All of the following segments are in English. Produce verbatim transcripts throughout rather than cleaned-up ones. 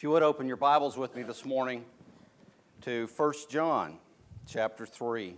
you would open your Bibles with me this morning to First John chapter three.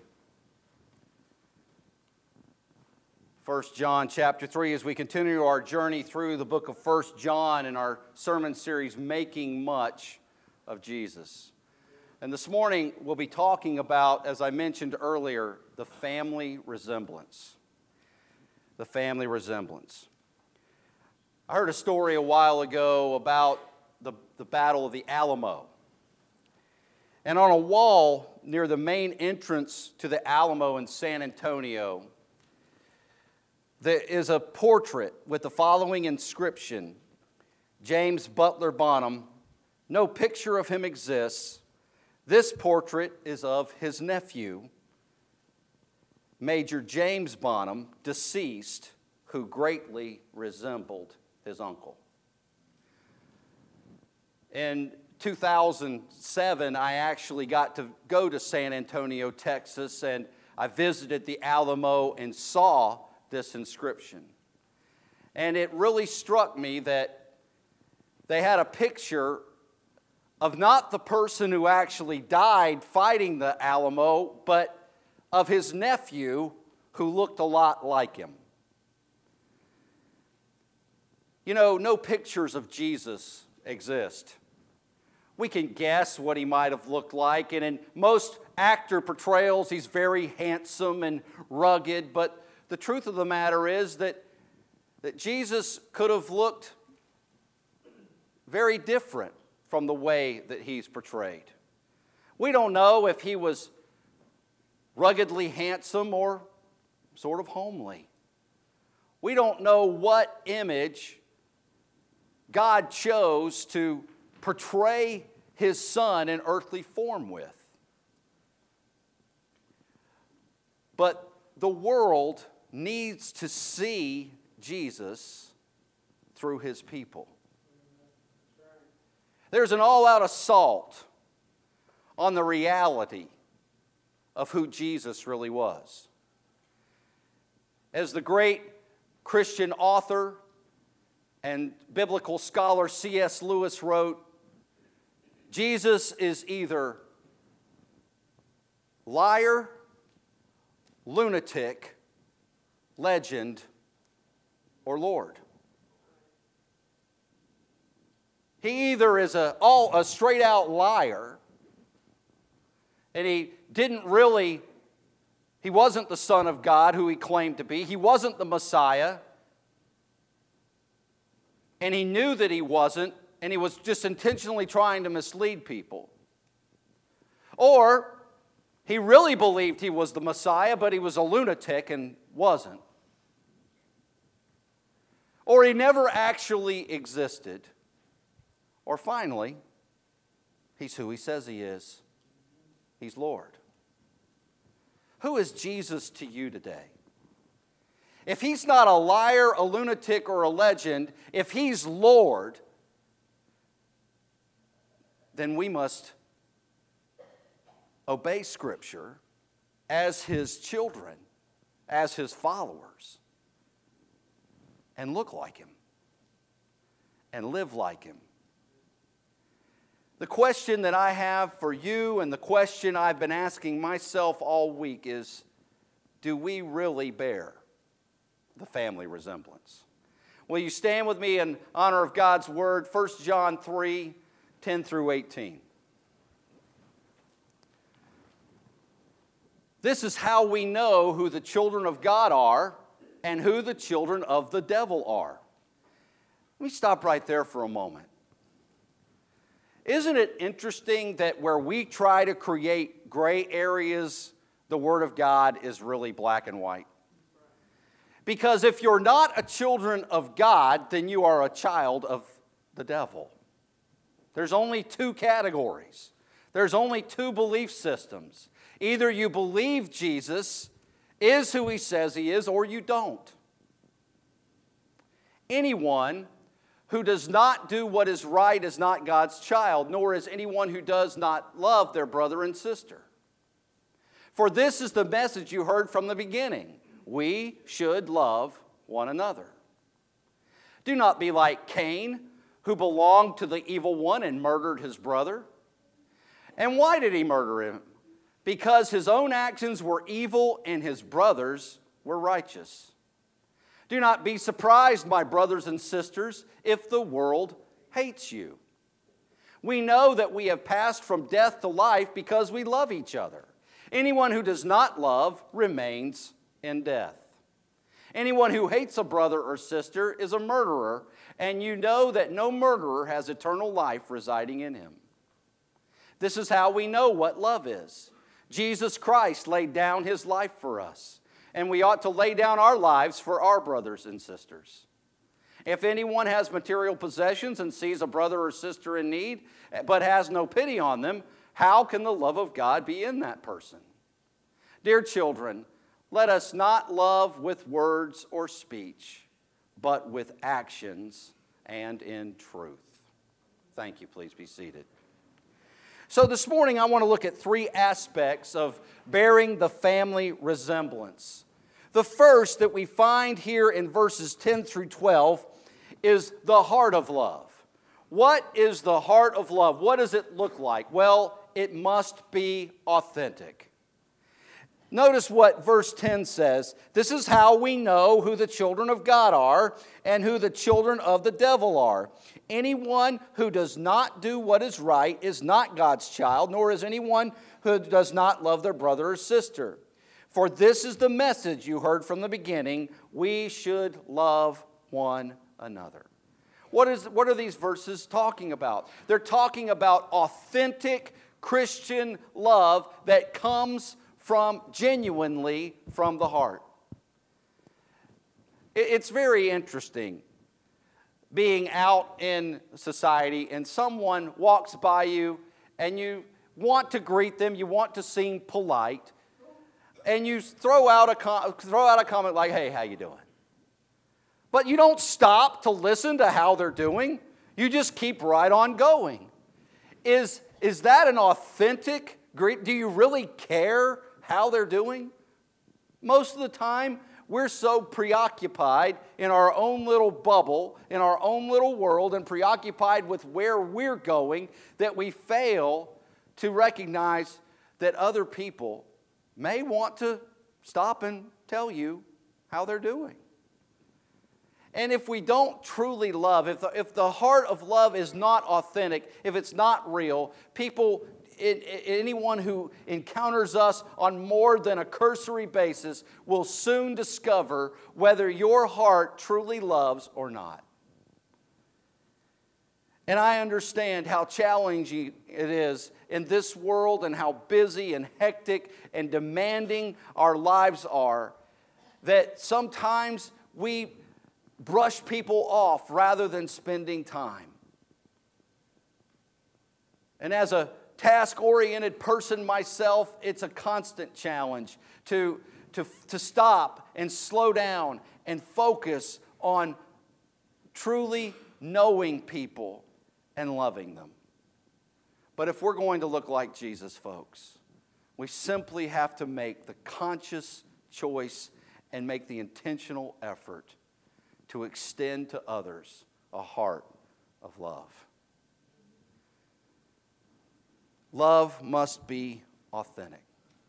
First John chapter three, as we continue our journey through the book of First John in our sermon series, Making Much of Jesus. And this morning we'll be talking about, as I mentioned earlier, the family resemblance. The family resemblance. I heard a story a while ago about the, the Battle of the Alamo. And on a wall near the main entrance to the Alamo in San Antonio, there is a portrait with the following inscription: James Butler Bonham, no picture of him exists. This portrait is of his nephew, Major James Bonham, deceased, who greatly resembled his uncle. In two thousand seven, I actually got to go to San Antonio, Texas, and I visited the Alamo and saw this inscription. And it really struck me that they had a picture of not the person who actually died fighting the Alamo, but of his nephew who looked a lot like him. You know, no pictures of Jesus exist. We can guess what he might have looked like, and in most actor portrayals, he's very handsome and rugged, but the truth of the matter is that, that Jesus could have looked very different from the way that he's portrayed. We don't know if he was ruggedly handsome or sort of homely. We don't know what image God chose to portray his son in earthly form with. But the world needs to see Jesus through his people. There's an all-out assault on the reality of who Jesus really was. As the great Christian author and biblical scholar C S Lewis wrote, Jesus is either liar, lunatic, legend, or Lord. He either is a, all, a straight-out liar, and he didn't really, he wasn't the Son of God who he claimed to be. He wasn't the Messiah, and he knew that he wasn't, and he was just intentionally trying to mislead people. Or he really believed he was the Messiah, but he was a lunatic and wasn't. Or he never actually existed. Or finally, he's who he says he is. He's Lord. Who is Jesus to you today? If he's not a liar, a lunatic, or a legend, if he's Lord, then we must obey Scripture as his children, as his followers, and look like him, and live like him. The question that I have for you, and the question I've been asking myself all week, is, do we really bear the family resemblance? Will you stand with me in honor of God's word? First John three, ten through eighteen. This is how we know who the children of God are and who the children of the devil are. Let me stop right there for a moment. Isn't it interesting that where we try to create gray areas, the Word of God is really black and white? Because if you're not a children of God, then you are a child of the devil. There's only two categories. There's only two belief systems. Either you believe Jesus is who he says he is, or you don't. Anyone who does not do what is right is not God's child, nor is anyone who does not love their brother and sister. For this is the message you heard from the beginning. We should love one another. Do not be like Cain, who belonged to the evil one and murdered his brother. And why did he murder him? Because his own actions were evil and his brothers were righteous. Do not be surprised, my brothers and sisters, if the world hates you. We know that we have passed from death to life because we love each other. Anyone who does not love remains in death. Anyone who hates a brother or sister is a murderer, and you know that no murderer has eternal life residing in him. This is how we know what love is. Jesus Christ laid down his life for us, and we ought to lay down our lives for our brothers and sisters. If anyone has material possessions and sees a brother or sister in need, but has no pity on them, how can the love of God be in that person? Dear children, let us not love with words or speech, but with actions and in truth. Thank you. Please be seated. So this morning I want to look at three aspects of bearing the family resemblance. The first that we find here in verses ten through twelve is the heart of love. What is the heart of love? What does it look like? Well, it must be authentic. Notice what verse ten says. This is how we know who the children of God are and who the children of the devil are. Anyone who does not do what is right is not God's child, nor is anyone who does not love their brother or sister. For this is the message you heard from the beginning: we should love one another. What is, what are these verses talking about? They're talking about authentic Christian love that comes from genuinely from the heart. It's very interesting being out in society and someone walks by you and you want to greet them, you want to seem polite, and you throw out a com- throw out a comment like, "Hey, how you doing?" But you don't stop to listen to how they're doing. You just keep right on going. Is, is that an authentic greet? Do you really care how they're doing? Most of the time, we're so preoccupied in our own little bubble, in our own little world, and preoccupied with where we're going that we fail to recognize that other people may want to stop and tell you how they're doing. And if we don't truly love, if the, if the heart of love is not authentic, if it's not real, people, it, it, anyone who encounters us on more than a cursory basis will soon discover whether your heart truly loves or not. And I understand how challenging it is in this world and how busy and hectic and demanding our lives are, that sometimes we brush people off rather than spending time. And as a task-oriented person myself, it's a constant challenge to, to, to stop and slow down and focus on truly knowing people and loving them. But if we're going to look like Jesus, folks, we simply have to make the conscious choice and make the intentional effort to extend to others a heart of love. Love must be authentic.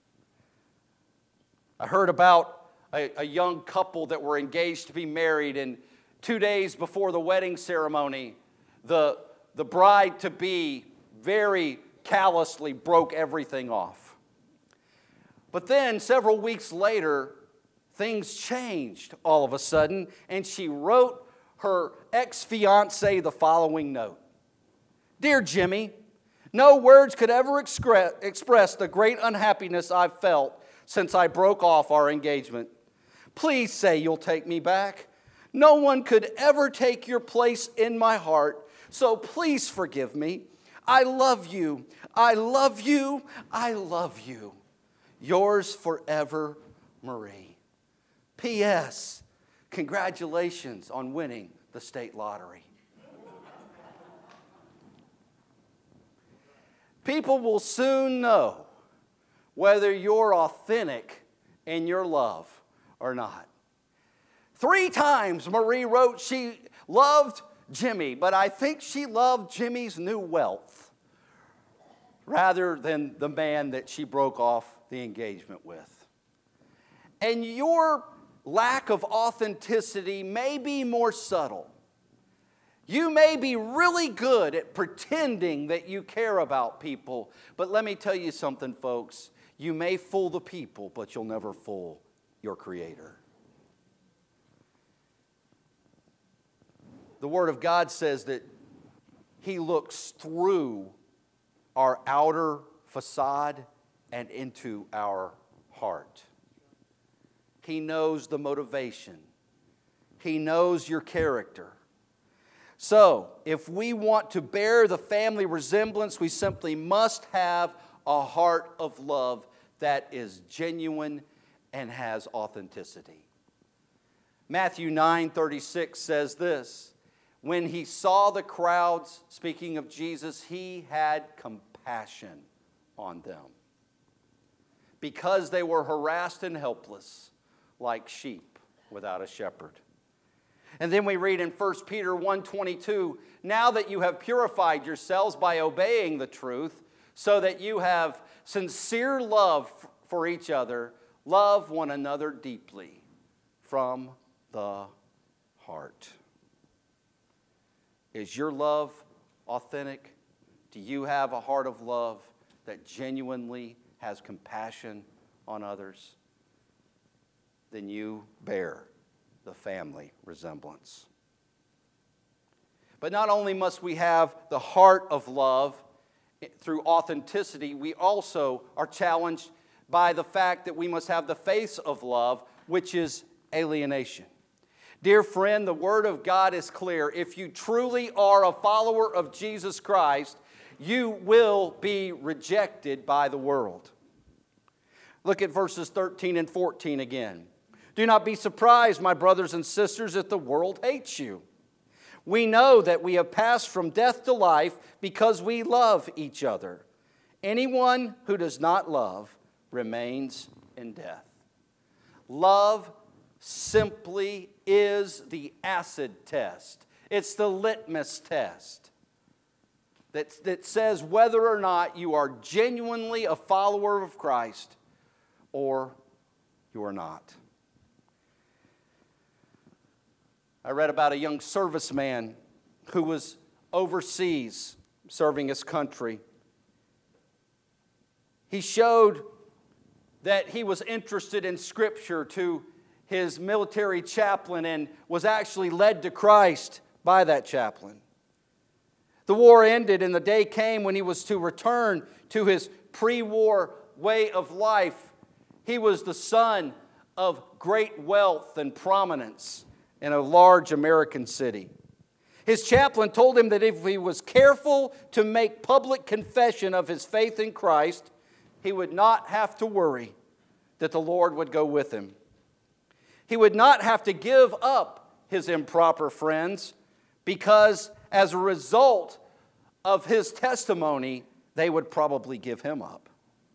I heard about a, a young couple that were engaged to be married, and two days before the wedding ceremony, the, the bride-to-be very callously broke everything off. But then, several weeks later, things changed all of a sudden, and she wrote her ex-fiancé the following note. Dear Jimmy, no words could ever express the great unhappiness I've felt since I broke off our engagement. Please say you'll take me back. No one could ever take your place in my heart, so please forgive me. I love you. I love you. I love you. Yours forever, Marie. P S. Congratulations on winning the state lottery. People will soon know whether you're authentic in your love or not. Three times Marie wrote she loved Jimmy, but I think she loved Jimmy's new wealth rather than the man that she broke off the engagement with. And your lack of authenticity may be more subtle. You may be really good at pretending that you care about people, but let me tell you something, folks. You may fool the people, but you'll never fool your Creator. The Word of God says that He looks through our outer facade and into our heart. He knows the motivation. He knows your character. So, if we want to bear the family resemblance, we simply must have a heart of love that is genuine and has authenticity. Matthew nine thirty-six says this, when he saw the crowds, speaking of Jesus, he had compassion on them because they were harassed and helpless like sheep without a shepherd. And then we read in First Peter one twenty-two, now that you have purified yourselves by obeying the truth, so that you have sincere love for each other, love one another deeply from the heart. Is your love authentic? Do you have a heart of love that genuinely has compassion on others? Then you bear the family resemblance. But not only must we have the heart of love through authenticity, we also are challenged by the fact that we must have the face of love, which is alienation. Dear friend, the Word of God is clear. If you truly are a follower of Jesus Christ, you will be rejected by the world. Look at verses thirteen and fourteen again. Do not be surprised, my brothers and sisters, if the world hates you. We know that we have passed from death to life because we love each other. Anyone who does not love remains in death. Love simply is the acid test. It's the litmus test that, that says whether or not you are genuinely a follower of Christ or you are not. I read about a young serviceman who was overseas serving his country. He showed that he was interested in Scripture to his military chaplain and was actually led to Christ by that chaplain. The war ended and the day came when he was to return to his pre-war way of life. He was the son of great wealth and prominence in a large American city. His chaplain told him that if he was careful to make public confession of his faith in Christ, he would not have to worry that the Lord would go with him. He would not have to give up his improper friends because as a result of his testimony, they would probably give him up.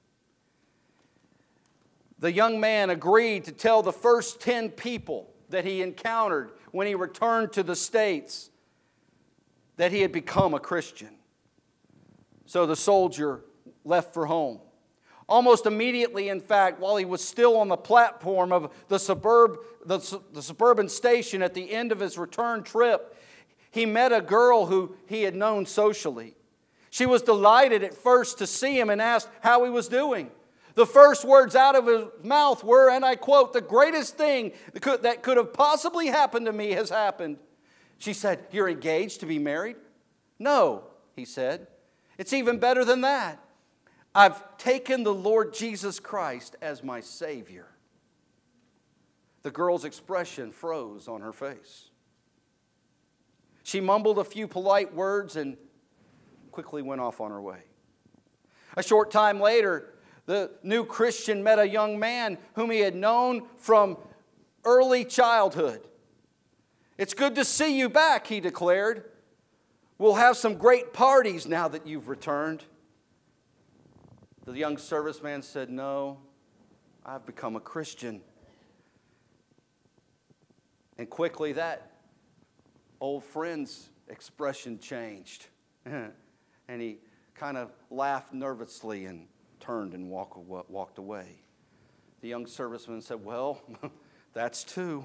The young man agreed to tell the first ten people that he encountered when he returned to the States that he had become a Christian. So the soldier left for home. Almost immediately, in fact, while he was still on the platform of the, suburb, the, the suburban station at the end of his return trip, he met a girl who he had known socially. She was delighted at first to see him and asked how he was doing. The first words out of his mouth were, and I quote, "The greatest thing that could, that could have possibly happened to me has happened." She said, "You're engaged to be married?" "No," he said. "It's even better than that. I've taken the Lord Jesus Christ as my Savior." The girl's expression froze on her face. She mumbled a few polite words and quickly went off on her way. A short time later, the new Christian met a young man whom he had known from early childhood. "It's good to see you back," he declared. "We'll have some great parties now that you've returned." The young serviceman said, "No, I've become a Christian." And quickly that old friends expression changed. And he kind of laughed nervously and turned and walk, walked away. The young serviceman said, well, that's two.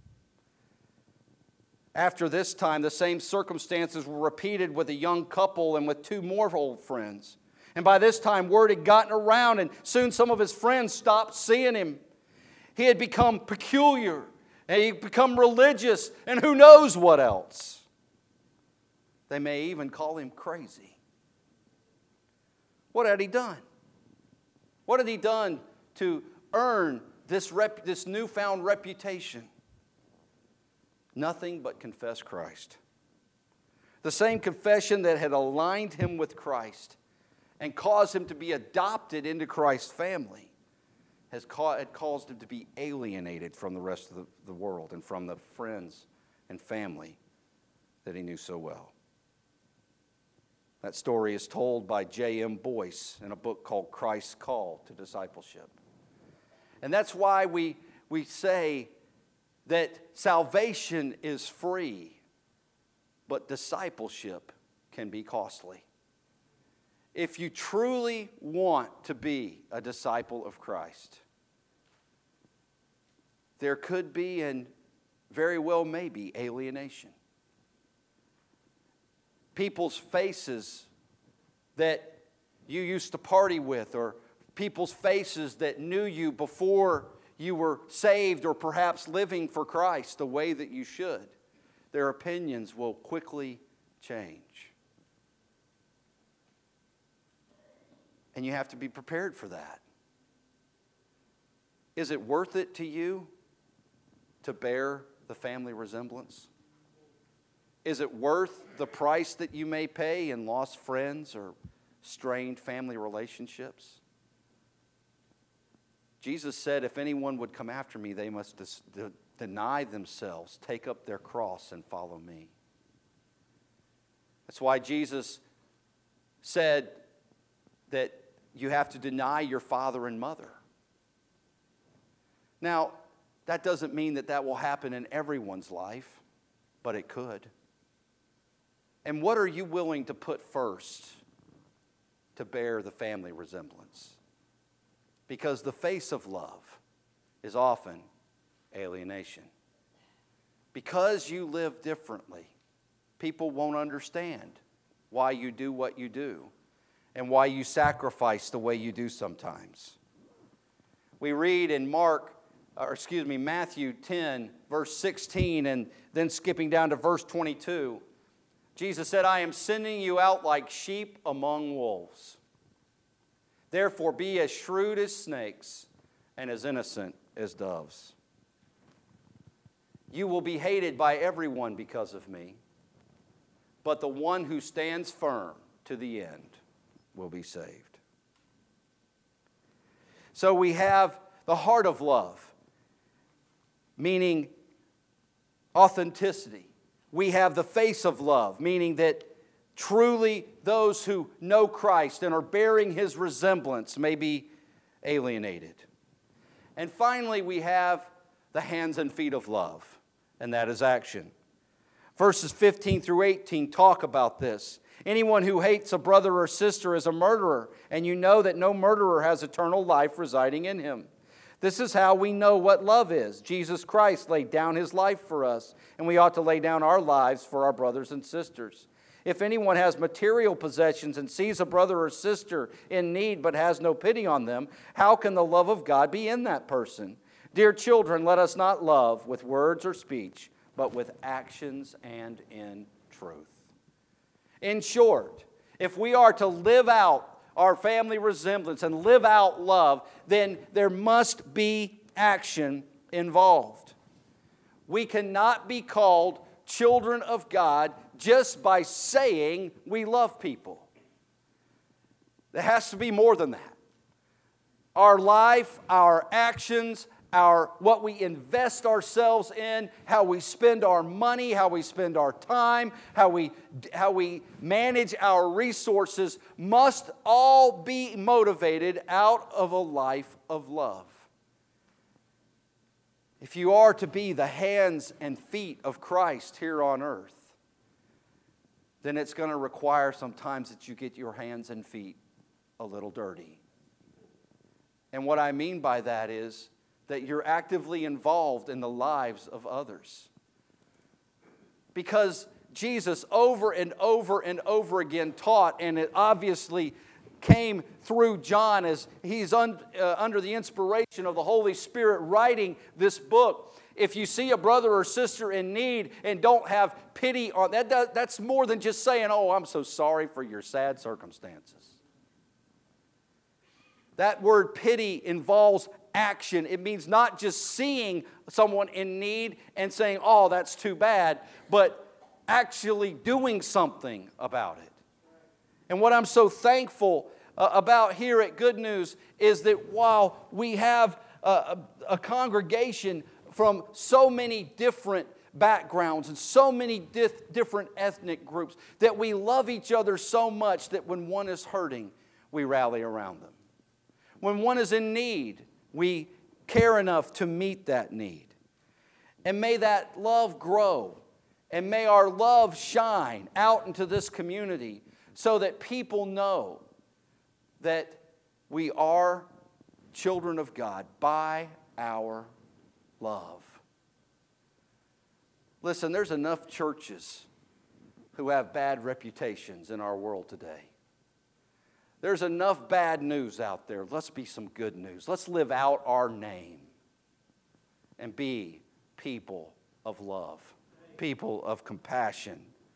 After this time, the same circumstances were repeated with a young couple and with two more old friends. And by this time, word had gotten around, and soon some of his friends stopped seeing him. He had become peculiar, and he had become religious, and who knows what else. They may even call him crazy. What had he done? What had he done to earn this, rep, this newfound reputation? Nothing but confess Christ. The same confession that had aligned him with Christ and caused him to be adopted into Christ's family has ca- had caused him to be alienated from the rest of the, the world and from the friends and family that he knew so well. That story is told by J M Boyce in a book called Christ's Call to Discipleship. And that's why we, we say that salvation is free, but discipleship can be costly. If you truly want to be a disciple of Christ, there could be and very well may be alienation. People's faces that you used to party with, or people's faces that knew you before you were saved or perhaps living for Christ the way that you should, their opinions will quickly change. And you have to be prepared for that. Is it worth it to you to bear the family resemblance? Is it worth the price that you may pay in lost friends or strained family relationships? Jesus said, if anyone would come after me, they must dis- de- deny themselves, take up their cross, and follow me. That's why Jesus said that you have to deny your father and mother. Now, that doesn't mean that that will happen in everyone's life, but it could. And what are you willing to put first to bear the family resemblance? Because the face of love is often alienation. Because you live differently, people won't understand why you do what you do and why you sacrifice the way you do sometimes. We read in Mark, or excuse me, Matthew ten, verse sixteen, and then skipping down to verse twenty-two, Jesus said, I am sending you out like sheep among wolves. Therefore, be as shrewd as snakes and as innocent as doves. You will be hated by everyone because of me, but the one who stands firm to the end will be saved. So we have the heart of love, meaning authenticity. We have the face of love, meaning that truly those who know Christ and are bearing His resemblance may be alienated. And finally, we have the hands and feet of love, and that is action. Verses fifteen through eighteen talk about this. Anyone who hates a brother or sister is a murderer, and you know that no murderer has eternal life residing in him. This is how we know what love is. Jesus Christ laid down His life for us, and we ought to lay down our lives for our brothers and sisters. If anyone has material possessions and sees a brother or sister in need but has no pity on them, how can the love of God be in that person? Dear children, let us not love with words or speech, but with actions and in truth. In short, if we are to live out our family resemblance and live out love, then there must be action involved. We cannot be called children of God just by saying we love people. There has to be more than that. Our life, our actions, our what we invest ourselves in, how we spend our money, how we spend our time, how we, how we manage our resources must all be motivated out of a life of love. If you are to be the hands and feet of Christ here on earth, then it's going to require sometimes that you get your hands and feet a little dirty. And what I mean by that is that you're actively involved in the lives of others. Because Jesus over and over and over again taught, and it obviously came through John as he's un, uh, under the inspiration of the Holy Spirit writing this book. If you see a brother or sister in need and don't have pity on that, that that's more than just saying, "Oh, I'm so sorry for your sad circumstances." That word pity involves action. It means not just seeing someone in need and saying, "Oh, that's too bad," but actually doing something about it. And what I'm so thankful uh, about here at Good News is that while we have a, a, a congregation from so many different backgrounds and so many dif- different ethnic groups, that we love each other so much that when one is hurting, we rally around them. When one is in need, we care enough to meet that need. And may that love grow. And may our love shine out into this community so that people know that we are children of God by our love. Listen, there's enough churches who have bad reputations in our world today. There's enough bad news out there. Let's be some good news. Let's live out our name and be people of love. People of compassion.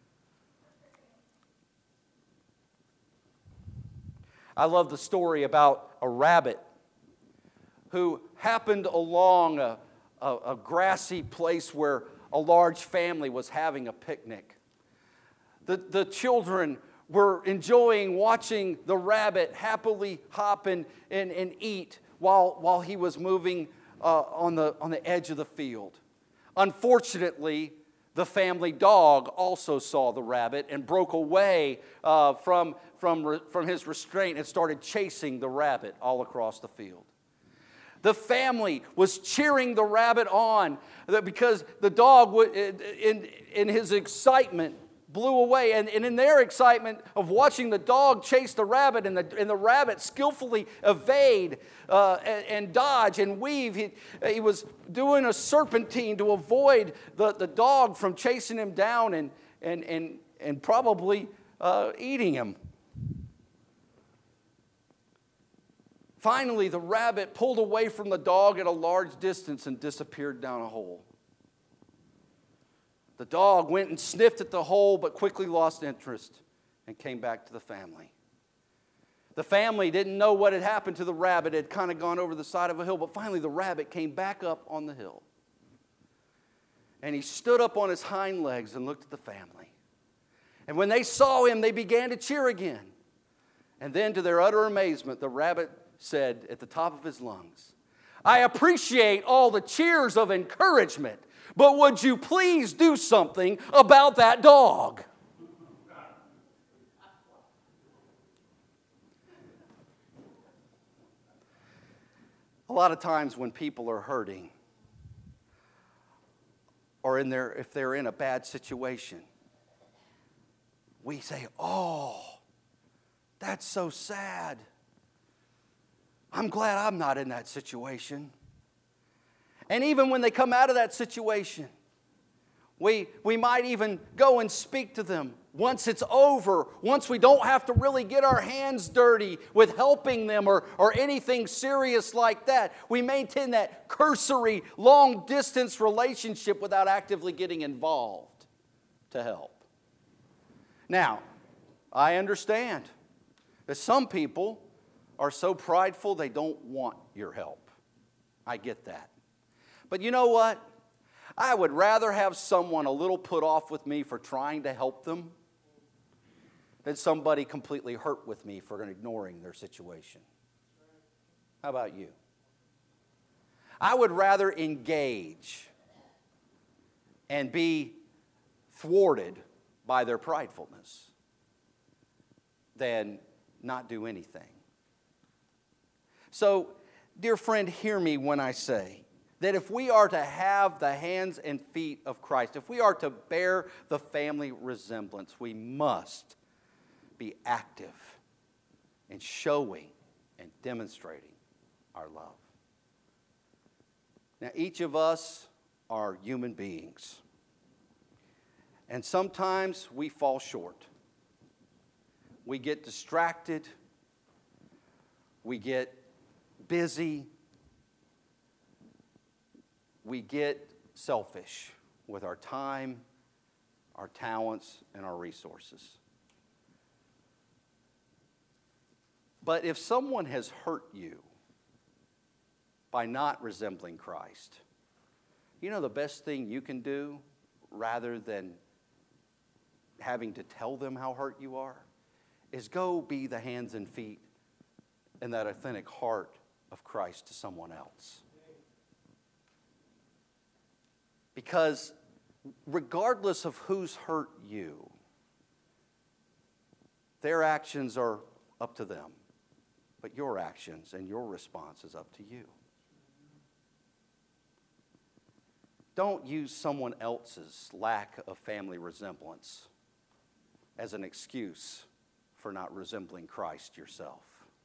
I love the story about a rabbit who happened along a, a, a grassy place where a large family was having a picnic. The, the children were enjoying watching the rabbit happily hop and, and, and eat while, while he was moving uh, on, the, on the edge of the field. Unfortunately, the family dog also saw the rabbit and broke away uh, from, from, from his restraint and started chasing the rabbit all across the field. The family was cheering the rabbit on because the dog, in, in his excitement, blew away. And, and in their excitement of watching the dog chase the rabbit and the, and the rabbit skillfully evade uh, and, and dodge and weave, he, he was doing a serpentine to avoid the, the dog from chasing him down and, and, and, and probably uh, eating him. Finally, the rabbit pulled away from the dog at a large distance and disappeared down a hole. The dog went and sniffed at the hole, but quickly lost interest and came back to the family. The family didn't know what had happened to the rabbit. It had kind of gone over the side of a hill, but finally the rabbit came back up on the hill. And he stood up on his hind legs and looked at the family. And when they saw him, they began to cheer again. And then, to their utter amazement, the rabbit said at the top of his lungs, "I appreciate all the cheers of encouragement, but would you please do something about that dog?" A lot of times when people are hurting, or in their, if they're in a bad situation, we say, "Oh, that's so sad. I'm glad I'm not in that situation." And even when they come out of that situation, we, we might even go and speak to them once it's over, once we don't have to really get our hands dirty with helping them or, or anything serious like that. We maintain that cursory, long-distance relationship without actively getting involved to help. Now, I understand that some people are so prideful they don't want your help. I get that. But you know what? I would rather have someone a little put off with me for trying to help them than somebody completely hurt with me for ignoring their situation. How about you? I would rather engage and be thwarted by their pridefulness than not do anything. So, dear friend, hear me when I say That if we are to have the hands and feet of Christ, if we are to bear the family resemblance, we must be active in showing and demonstrating our love. Now, each of us are human beings. And sometimes we fall short. We get distracted. We get busy. We get selfish with our time, our talents, and our resources. But if someone has hurt you by not resembling Christ, you know the best thing you can do rather than having to tell them how hurt you are is go be the hands and feet and that authentic heart of Christ to someone else. Because regardless of who's hurt you, their actions are up to them. But your actions and your response is up to you. Don't use someone else's lack of family resemblance as an excuse for not resembling Christ yourself.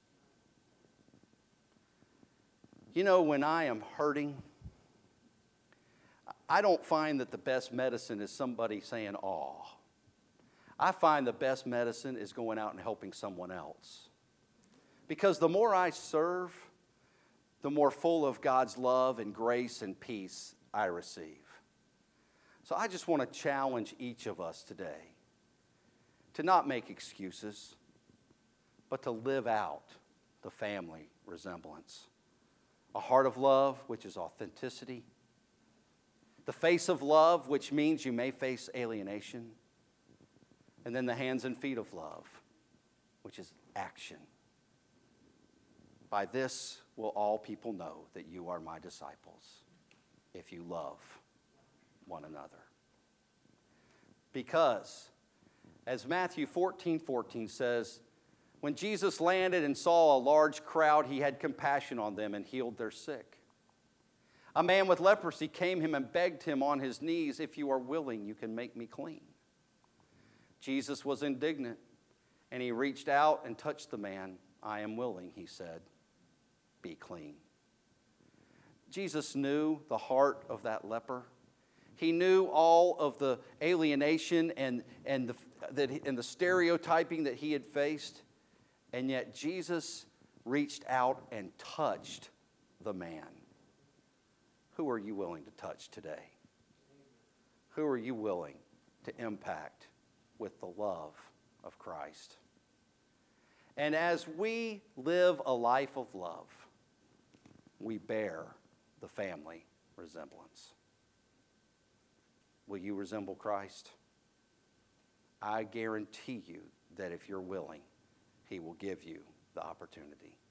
You know, when I am hurting, I don't find that the best medicine is somebody saying, "aw." I find the best medicine is going out and helping someone else. Because the more I serve, the more full of God's love and grace and peace I receive. So I just want to challenge each of us today to not make excuses, but to live out the family resemblance. A heart of love, which is authenticity. The face of love, which means you may face alienation. And then the hands and feet of love, which is action. By this will all people know that you are my disciples, if you love one another. Because, as Matthew fourteen fourteen says, when Jesus landed and saw a large crowd, he had compassion on them and healed their sick. A man with leprosy came him and begged him on his knees, "If you are willing, you can make me clean." Jesus was indignant, and he reached out and touched the man. "I am willing," he said. "Be clean." Jesus knew the heart of that leper. He knew all of the alienation and, and, the, that, and the stereotyping that he had faced. And yet Jesus reached out and touched the man. Who are you willing to touch today? Who are you willing to impact with the love of Christ? And as we live a life of love, we bear the family resemblance. Will you resemble Christ? I guarantee you that if you're willing, he will give you the opportunity.